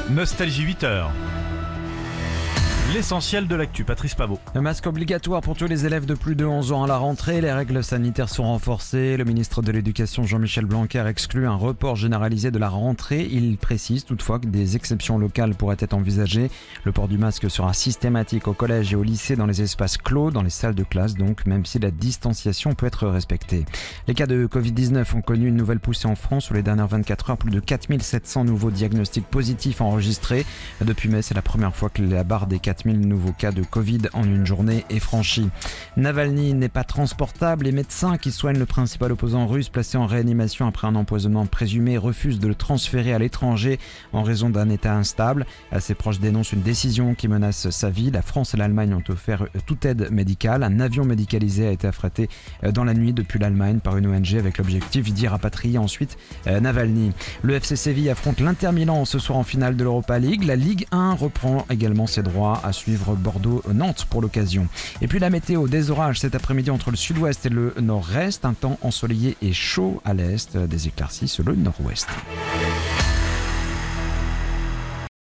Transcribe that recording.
Nostalgie 8h. L'essentiel de l'actu, Patrice Pavot. Le masque obligatoire pour tous les élèves de plus de 11 ans à la rentrée. Les règles sanitaires sont renforcées. Le ministre de l'Éducation Jean-Michel Blanquer exclut un report généralisé de la rentrée. Il précise toutefois que des exceptions locales pourraient être envisagées. Le port du masque sera systématique au collège et au lycée dans les espaces clos, dans les salles de classe donc, même si la distanciation peut être respectée. Les cas de Covid-19 ont connu une nouvelle poussée en France. Où les dernières 24 heures, plus de 4700 nouveaux diagnostics positifs enregistrés. Depuis mai, c'est la première fois que la barre des 4000 nouveaux cas de Covid en une journée est franchie. Navalny n'est pas transportable. Les médecins qui soignent le principal opposant russe placé en réanimation après un empoisonnement présumé refusent de le transférer à l'étranger en raison d'un état instable. Ses proches dénoncent une décision qui menace sa vie. La France et l'Allemagne ont offert toute aide médicale. Un avion médicalisé a été affrété dans la nuit depuis l'Allemagne par une ONG avec l'objectif d'y rapatrier ensuite Navalny. Le FC Séville affronte l'Inter Milan ce soir en finale de l'Europa League. La Ligue 1 reprend également ses droits à suivre Bordeaux-Nantes pour l'occasion. Et puis la météo, des orages cet après-midi entre le sud-ouest et le nord-est, un temps ensoleillé et chaud à l'est, des éclaircies sur le nord-ouest.